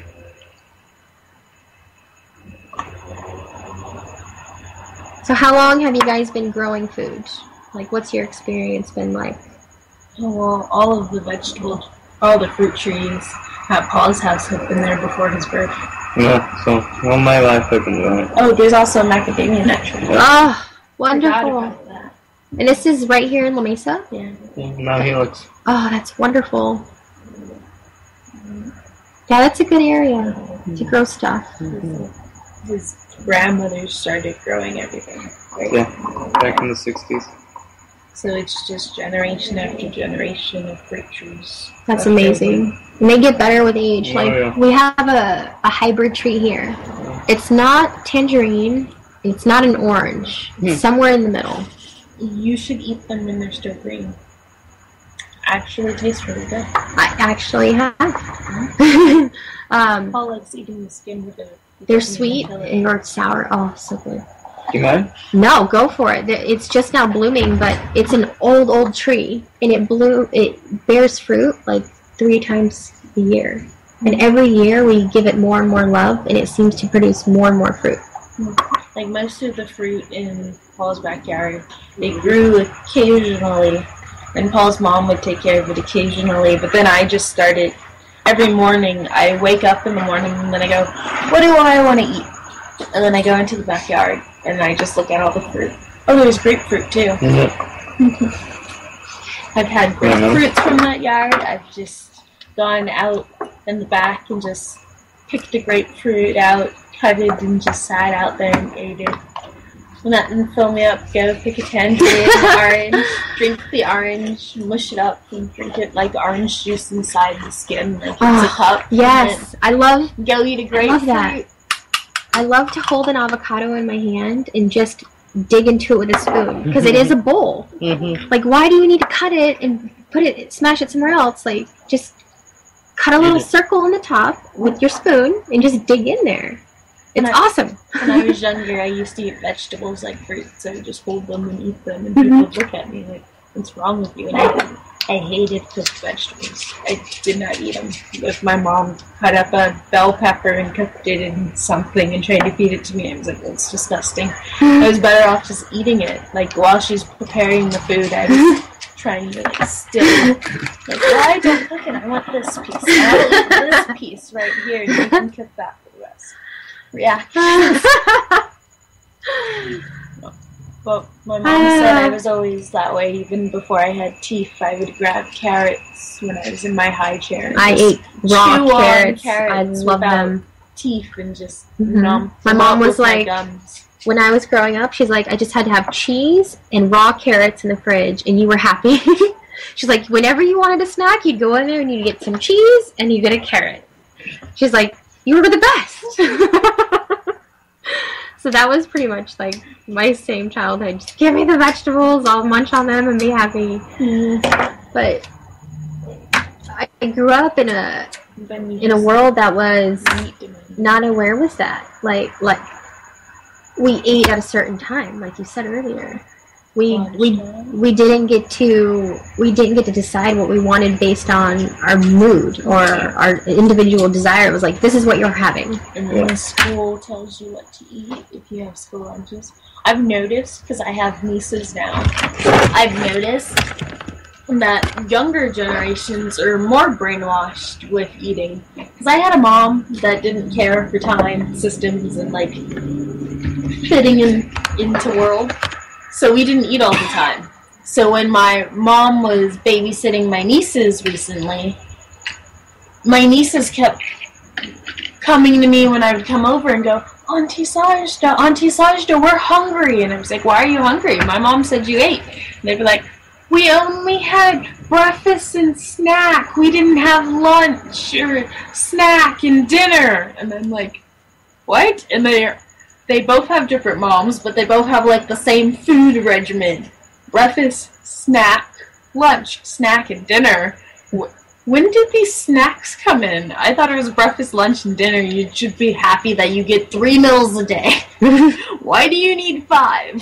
So how long have you guys been growing food? Like, what's your experience been like? Oh, well, all of the vegetable, all the fruit trees at Paul's house have been there before his birth. Yeah, so all my life I've been doing it. Oh, there's also a macadamia nut tree. Oh, Forgot wonderful. about that. And this is right here in La Mesa? Yeah. Mount Helix. Oh, that's wonderful. Yeah, that's a good area to grow stuff. His grandmother started growing everything. Right? Yeah, back in the sixties. So it's just generation after generation of fruit trees. That's left amazing. And they get better with age. Oh, Like, yeah. we have a, a hybrid tree here. It's not tangerine. It's not an orange. It's Hmm. somewhere in the middle. over. You should eat them when they're still green. Actually tastes really good. I actually have. um, Paul likes eating the skin with it. they're sweet or sour. Oh, so good. Do you mind? No, go for it. It's just now blooming, but it's an old, old tree, and it blew. It bears fruit like three times a year, and every year we give it more and more love, and it seems to produce more and more fruit. Like most of the fruit in Paul's backyard, it grew occasionally, and Paul's mom would take care of it occasionally, but then I just started, every morning, I wake up in the morning and then I go, what do I want to eat? And then I go into the backyard, and I just look at all the fruit. Oh, there's grapefruit, too. Mm-hmm. I've had grapefruits from that yard. I've just gone out in the back and just picked a grapefruit out, cut it, and just sat out there and ate it. And that didn't fill me up. Go pick a tangerine, orange, drink the orange, mush it up, and drink it like orange juice inside the skin, like it's Oh, a cup. Yes, I love Go eat a I grapefruit. love that. I love to hold an avocado in my hand and just dig into it with a spoon because it is a bowl. Mm-hmm. Like, why do you need to cut it and put it, smash it somewhere else? Like, just cut a little circle on the top with your spoon and just dig in there. It's And I- awesome. When I was younger, I used to eat vegetables like fruit, so I would just hold them and eat them, and Mhm. people would look at me like, what's wrong with you? And I, I hated cooked vegetables. I did not eat them. If my mom cut up a bell pepper and cooked it in something and tried to feed it to me, I was like, that's disgusting. I was better off just eating it. Like, while she's preparing the food, I was trying to, like, still, like, why don't cook it? I want this piece. I want this piece right here, and you can cook that for the rest. Reactions. But my mom said I was always that way. Even before I had teeth, I would grab carrots when I was in my high chair. and I just ate raw chew on carrots. carrots I love without them. teeth and just Mhm. numb. My them mom up was with my like- gums. When I was growing up, she's like, I just had to have cheese and raw carrots in the fridge, and you were happy. She's like, whenever you wanted a snack, you'd go in there and you'd get some cheese and you get a carrot. She's like, you were the best. So that was pretty much like my same childhood. Just give me the vegetables, I'll munch on them and be happy. But I I grew up in a Then you in a just world that was eat them and- not aware with that. Like like we ate at a certain time, like you said earlier. We we Lunchtime. we didn't get to we didn't get to decide what we wanted based on our mood or our individual desire. It was like, this is what you're having. And then the school tells you what to eat if you have school lunches. I've noticed, because I have nieces now, I've noticed that younger generations are more brainwashed with eating. Because I had a mom that didn't care for time, systems, and like fitting in into world. So we didn't eat all the time. So when my mom was babysitting my nieces recently, my nieces kept coming to me when I would come over and go, Auntie Sajda, Auntie Sajda, we're hungry. And I was like, why are you hungry? My mom said you ate. And they'd be like, we only had breakfast and snack. We didn't have lunch or snack and dinner. And I'm like, what? And they're They both have different moms, but they both have, like, the same food regimen. Breakfast, snack, lunch, snack, and dinner. Wh- When did these snacks come in? I thought it was breakfast, lunch, and dinner. You should be happy that you get three meals a day. Why do you need five?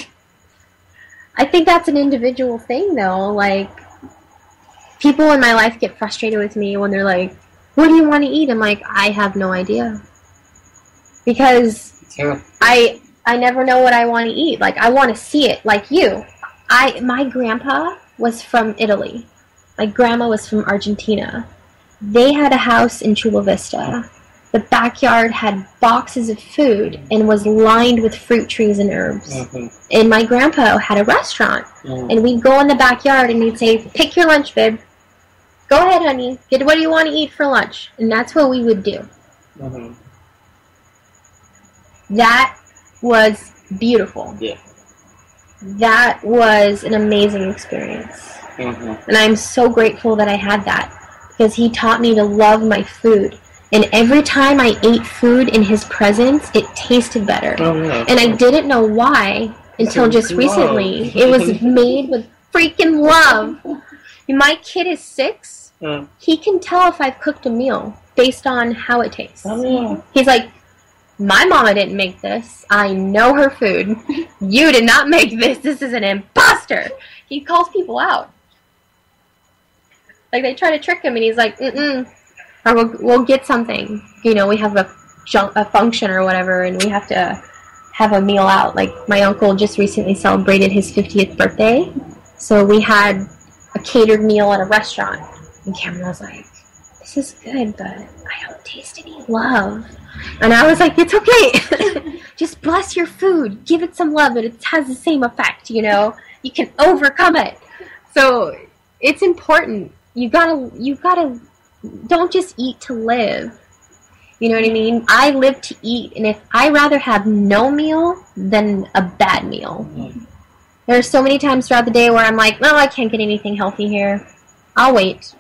I think that's an individual thing, though. Like, people in my life get frustrated with me when they're like, what do you want to eat? I'm like, I have no idea. Because Yeah. I I never know what I want to eat. Like, I want to see it, like you. I my grandpa was from Italy. My grandma was from Argentina. They had a house in Chula Vista. The backyard had boxes of food and was lined with fruit trees and herbs. Mm-hmm. And my grandpa had a restaurant. Mm. And we'd go in the backyard and he'd say, pick your lunch, babe. Go ahead, honey. Get what you want to eat for lunch. And that's what we would do. Mm-hmm. That was beautiful. Yeah. That was an amazing experience. Mm-hmm. And I'm so grateful that I had that. Because he taught me to love my food. And every time I ate food in his presence, it tasted better. Oh, yeah. And I didn't know why until just Love. recently. It was made with freaking love. My kid is six. Yeah. He can tell if I've cooked a meal based on how it tastes. Oh, yeah. He's like, my mama didn't make this. I know her food. You did not make this. This is an imposter. He calls people out. Like, they try to trick him, and he's like, mm-mm. Or we'll, we'll get something. You know, we have a, junk, a function or whatever, and we have to have a meal out. Like, my uncle just recently celebrated his fiftieth birthday, so we had a catered meal at a restaurant. And Cameron was like, this is good, but I don't taste any love. And I was like, it's okay. Just bless your food. Give it some love, and it has the same effect, you know? You can overcome it. So it's important. You gotta, you gotta, don't just eat to live. You know what I mean? I live to eat, and if I rather have no meal than a bad meal. There are so many times throughout the day where I'm like, well, I can't get anything healthy here. I'll wait.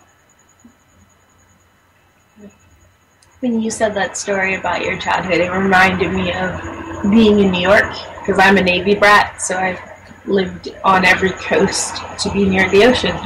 When you said that story about your childhood, it reminded me of being in New York, because I'm a Navy brat, so I've lived on every coast to be near the ocean.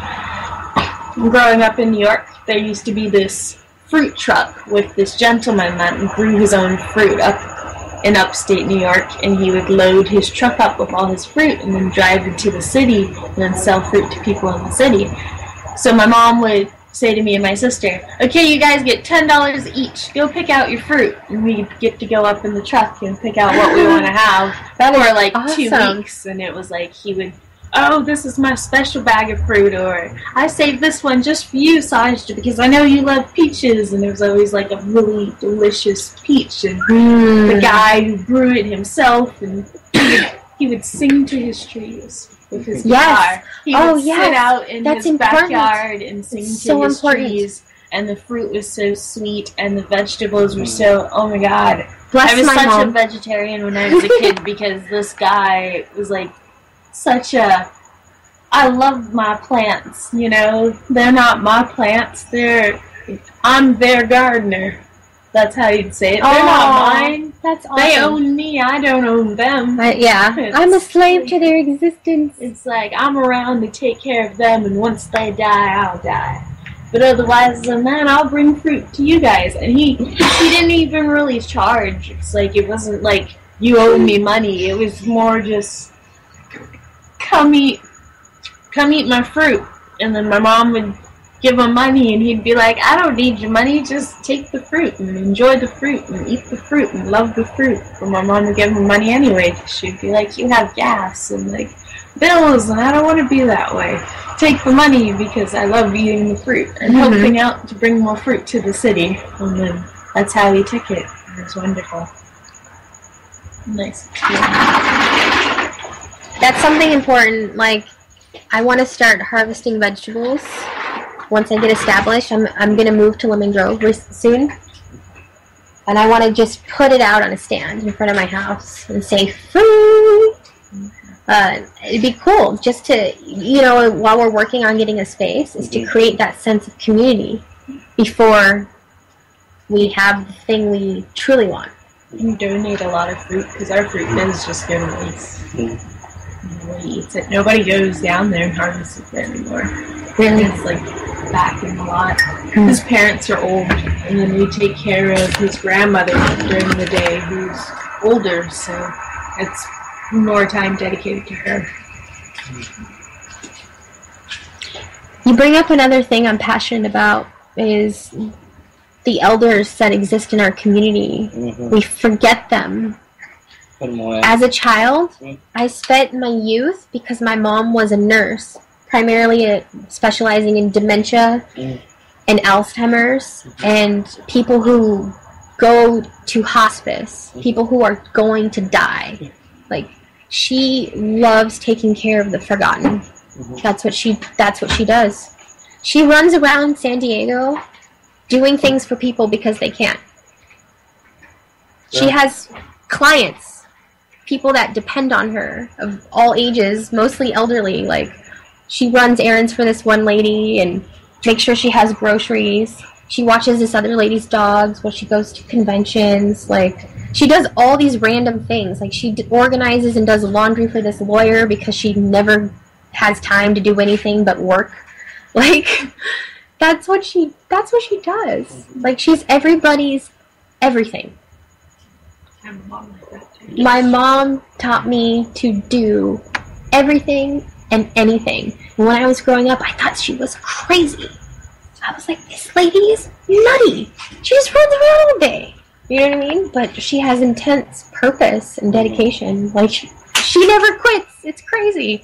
Growing up in New York, there used to be this fruit truck with this gentleman that grew his own fruit up in upstate New York, and he would load his truck up with all his fruit and then drive into the city and then sell fruit to people in the city. So my mom would say to me and my sister, okay, you guys get ten dollars each. Go pick out your fruit. And we'd get to go up in the truck and pick out what we want to have That is for like two awesome. weeks. And it was like he would, oh, this is my special bag of fruit, or I saved this one just for you, Saj, because I know you love peaches. And there was always like a really delicious peach. And Mm. the guy who grew it himself, and he would sing to his trees with his Yes. guitar. He Oh, would yes. sit out in That's his important. backyard and sing It's to so his important. trees. And the fruit was so sweet, and the vegetables were so, oh my god. Bless I was my such mom. a vegetarian when I was a kid because this guy was like such a, I love my plants, you know. They're not my plants, they're, I'm their gardener. That's how you'd say it. They're not Aw, mine. That's awesome. They own me, I don't own them. But yeah, It's- I'm a slave to their existence. It's like, I'm around to take care of them, and once they die, I'll die. But otherwise than that, I'll bring fruit to you guys. And he he didn't even really charge. It's like, it wasn't like, you owe me money. It was more just, come eat, come eat my fruit. And then my mom would give him money, and he'd be like, I don't need your money, just take the fruit and enjoy the fruit and eat the fruit and love the fruit. But my mom would give him money anyway, 'cause she'd be like, you have gas and like bills, and I don't want to be that way. Take the money because I love eating the fruit and Mhm. helping out to bring more fruit to the city. And then that's how he took it. It was wonderful. Nice. That's something important. Like, I want to start harvesting vegetables. Once I get established, I'm I'm gonna move to Lemon Grove re- soon, and I want to just put it out on a stand in front of my house and say fruit. Uh, it'd be cool just to, you know, while we're working on getting a space, is to create that sense of community before we have the thing we truly want. You donate a lot of fruit because our fruit does just go to waste. Nobody eats it. Nobody goes down there and harvests it anymore. Really? It's like back in the lot. His parents are old, and then we take care of his grandmother during the day who's older, so it's more time dedicated to her. You bring up another thing I'm passionate about is the elders that exist in our community. Mhm. We forget them. Put 'em away. As a child, Mm. I spent my youth, because my mom was a nurse, primarily uh, specializing in dementia Mm. and Alzheimer's, and people who go to hospice, people who are going to die. Like, she loves taking care of the forgotten. Mhm. That's what she that's what she does. She runs around San Diego doing things for people because they can't. She Yeah. has clients, people that depend on her of all ages, mostly elderly. Like, she runs errands for this one lady and makes sure she has groceries. She watches this other lady's dogs while she goes to conventions. Like, she does all these random things. Like, she d- organizes and does laundry for this lawyer because she never has time to do anything but work. Like, that's what she that's what she does. Like, she's everybody's everything. I'm a mom like that too. My mom taught me to do everything and anything. And when I was growing up, I thought she was crazy. I was like, this lady is nutty. She just runs around all day. You know what I mean? But she has intense purpose and dedication. Like, she, she never quits. It's crazy.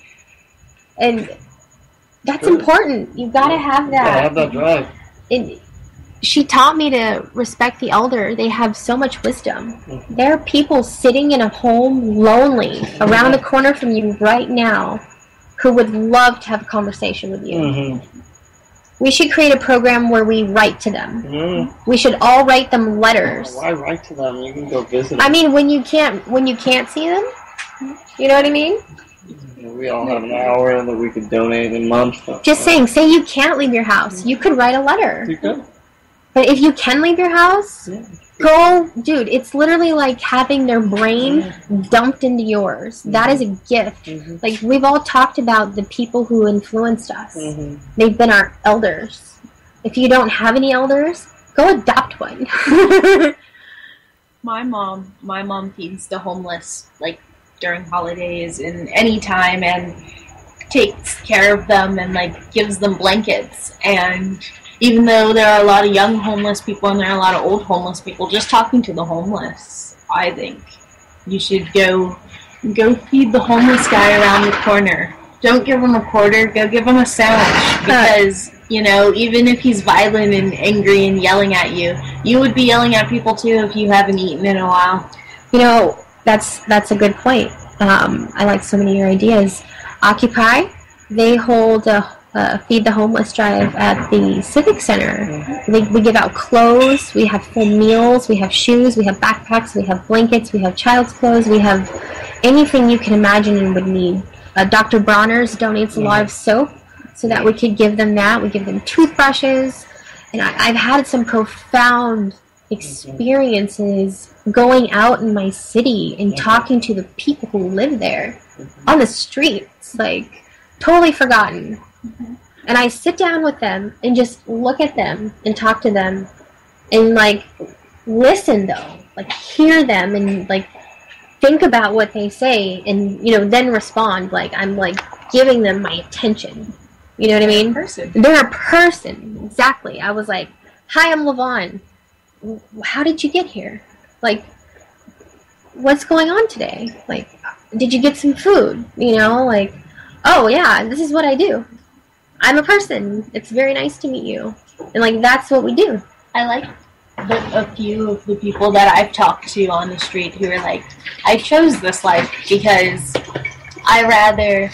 And that's Good. important. You gotta have Gotta that. have that drive. And she taught me to respect the elder. They have so much wisdom. Mm-hmm. There are people sitting in a home lonely around the corner from you right now who would love to have a conversation with you. Mm-hmm. We should create a program where we write to them. Mm-hmm. We should all write them letters. Why write to them? You can go visit them. I mean, when you can't when you can't see them, you know what I mean? We all have an hour that we could donate a month. Just saying, say you can't leave your house. You could write a letter. You could. But if you can leave your house, yeah. Go, dude, it's literally like having their brain dumped into yours. Mm-hmm. That is a gift. Mm-hmm. Like, we've all talked about the people who influenced us. Mm-hmm. They've been our elders. If you don't have any elders, go adopt one. My mom, my mom feeds the homeless, like, during holidays and any time, and takes care of them and, like, gives them blankets. And even though there are a lot of young homeless people and there are a lot of old homeless people, just talking to the homeless, I think you should go go feed the homeless guy around the corner. Don't give him a quarter, go give him a sandwich. Because, you know, even if he's violent and angry and yelling at you, you would be yelling at people too if you haven't eaten in a while. You know, that's that's a good point. Um, I like so many of your ideas. Occupy, they hold a Uh, Feed the Homeless drive at the Civic Center. Mm-hmm. We, we give out clothes, we have full meals, we have shoes, we have backpacks, we have blankets, we have child's clothes, we have anything you can imagine you would need. Uh, Doctor Bronner's donates a lot of soap so that we could give them that. We give them toothbrushes. And I, I've had some profound experiences going out in my city and talking to the people who live there on the streets. Like, totally forgotten. Mm-hmm. And I sit down with them and just look at them and talk to them and, like, listen, though. Like, hear them and, like, think about what they say and, you know, then respond. Like, I'm, like, giving them my attention. You know what I mean? They're a person. They're a person. Exactly. I was like, hi, I'm Levon. How did you get here? Like, what's going on today? Like, did you get some food? You know, like, oh, yeah, this is what I do. I'm a person. It's very nice to meet you. And, like, that's what we do. I like the, a few of the people that I've talked to on the street who are like, I chose this life because I rather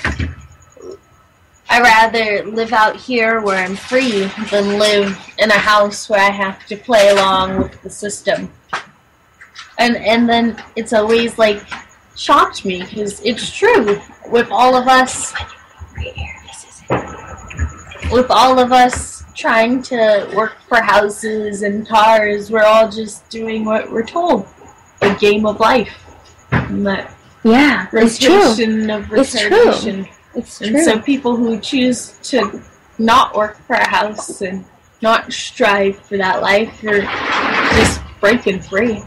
I rather live out here where I'm free than live in a house where I have to play along with the system. And and then it's always, like, shocked me because it's true. With all of us... Right here. With all of us trying to work for houses and cars, we're all just doing what we're told. The game of life. And that yeah, it's true. Of it's true. It's and true. so people who choose to not work for a house and not strive for that life are just breaking free.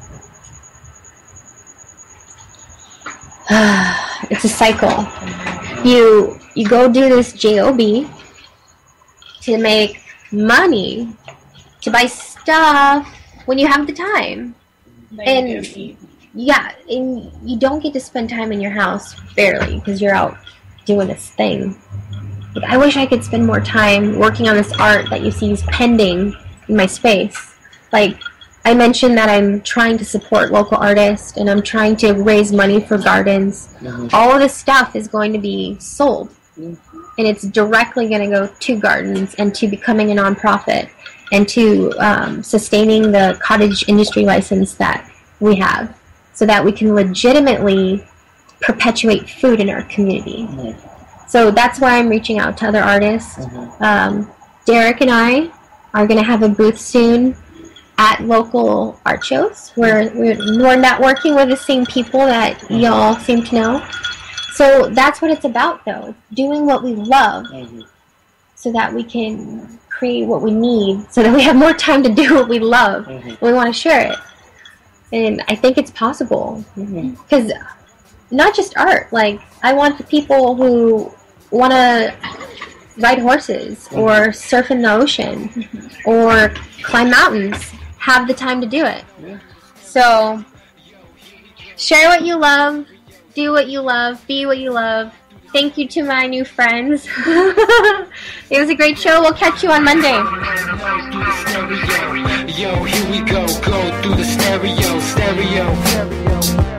It's a cycle. You you go do this job to make money, to buy stuff when you have the time. Then and yeah, and you don't get to spend time in your house, barely, because you're out doing this thing. Like, I wish I could spend more time working on this art that you see is pending in my space. Like, I mentioned that I'm trying to support local artists, and I'm trying to raise money for gardens. Mm-hmm. All of this stuff is going to be sold. Mm-hmm. And it's directly going to go to gardens and to becoming a nonprofit and to um, sustaining the cottage industry license that we have so that we can legitimately perpetuate food in our community. Mm-hmm. So that's why I'm reaching out to other artists. Mm-hmm. Um, Derek and I are going to have a booth soon at local art shows. We're, we're, we're networking with the same people that mm-hmm. y'all seem to know. So that's what it's about, though. Doing what we love mm-hmm. so that we can create what we need, so that we have more time to do what we love. Mm-hmm. And we want to share it. And I think it's possible. Because mm-hmm. not just art. Like, I want the people who want to ride horses mm-hmm. or surf in the ocean mm-hmm. or climb mountains have the time to do it. Yeah. So share what you love. Do what you love. Be what you love. Thank you to my new friends. It was a great show. We'll catch you on Monday. Yo, here we go, go through the stereo, stereo, stereo.